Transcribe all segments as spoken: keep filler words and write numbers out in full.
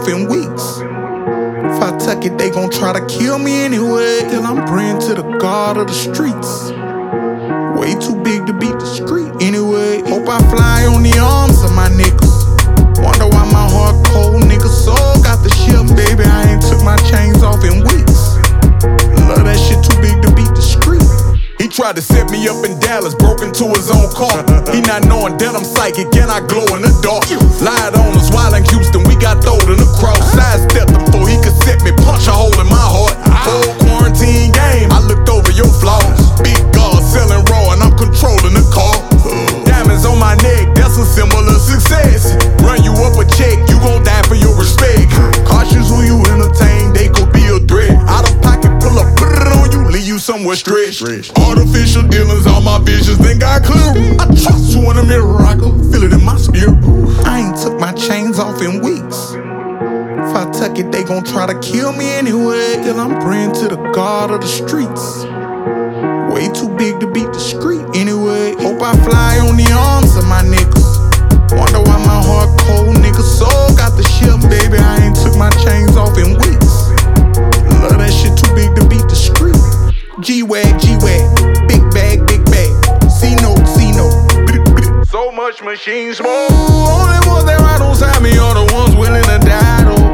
off in weeks. If I tuck it, they gon' try to kill me anyway. Till I'm praying to the God of the streets. Way too big to be discreet anyway. Hope I fly on the arms of my niggas. Wonder why my heart cold, nigga soul got the ship, baby. I ain't took my chains off in weeks. Love that shit too big to be discreet. He tried to set me up in Dallas, broke into his own car. He not knowing that I'm psychic and I glow in the dark. Lied on us while in Houston, we got thrown in the cross. Sidestepped him before he could set me, punch a hole in my heart. Whole quarantine game, I looked over your flaws. Big God selling raw and I'm controlling the car. Diamonds on my neck, that's a symbol of success. Run you up a check, you gon' die for your respect. Cautious who you entertain, they could be a threat. Out of pocket, pull up, put it on you, leave you somewhere stretched. Artificial dealings, all my visions, then got clear. I trust you in the mirror, I can feel it in my spirit. I ain't took my chains off in weeks. If I tuck it, they gon' try to kill me anyway. Till I'm praying to the God of the streets. Way too big to be discreet anyway. Hope I fly on the arms of my niggas. Wonder why my heart cold, nigga soul got the ship, baby. I ain't took my chains off in weeks. Love that shit too big to be discreet. G-Wag, G-Wag, big bag, big bag. C-Note, C-Note. So much machine smoke. Only ones that ride on side me are the ones willing to die though.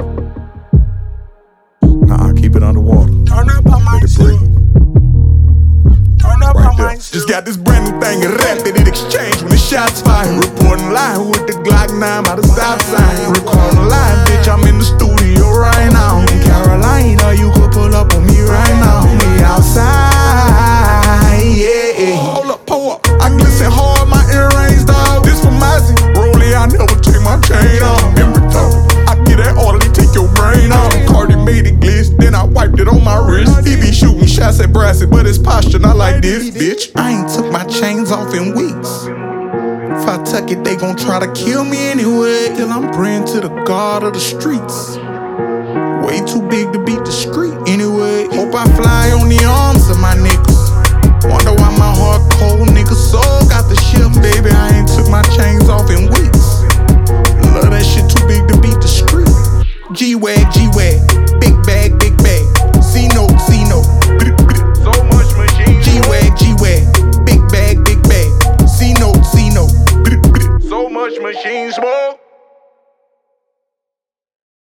Nah, keep it underwater. Turn up on my breathe. Turn up Right on there. my Just got this brand new thing and rapid in exchange when the shots fired. Reporting live with the Glock nine by the stop sign. Recording live, bitch, I'm in the studio right now. In Carolina, you could pull up on me right now. Me outside, yeah. Hold up, pull up. I glisten hard, my earrings, dog. This from Mozzie. Rollie, I never take my chain off. And retarded, I get that orderly, take your brain off. Cardi made it glitz, then I wiped it on my wrist. He be shooting shots at Brassy, but his posture not like this, bitch. I ain't took my chains off in weeks. If I tuck it, they gon' try to kill me anyway. Till I'm praying to the God of the streets. Way too big to be discreet anyway. Hope I fly on the arms of my niggas. Wonder why my heart cold, nigga soul got the ship, baby. I ain't took my chains off in weeks. Love that shit too big to be discreet. G-Wag, G-Wag.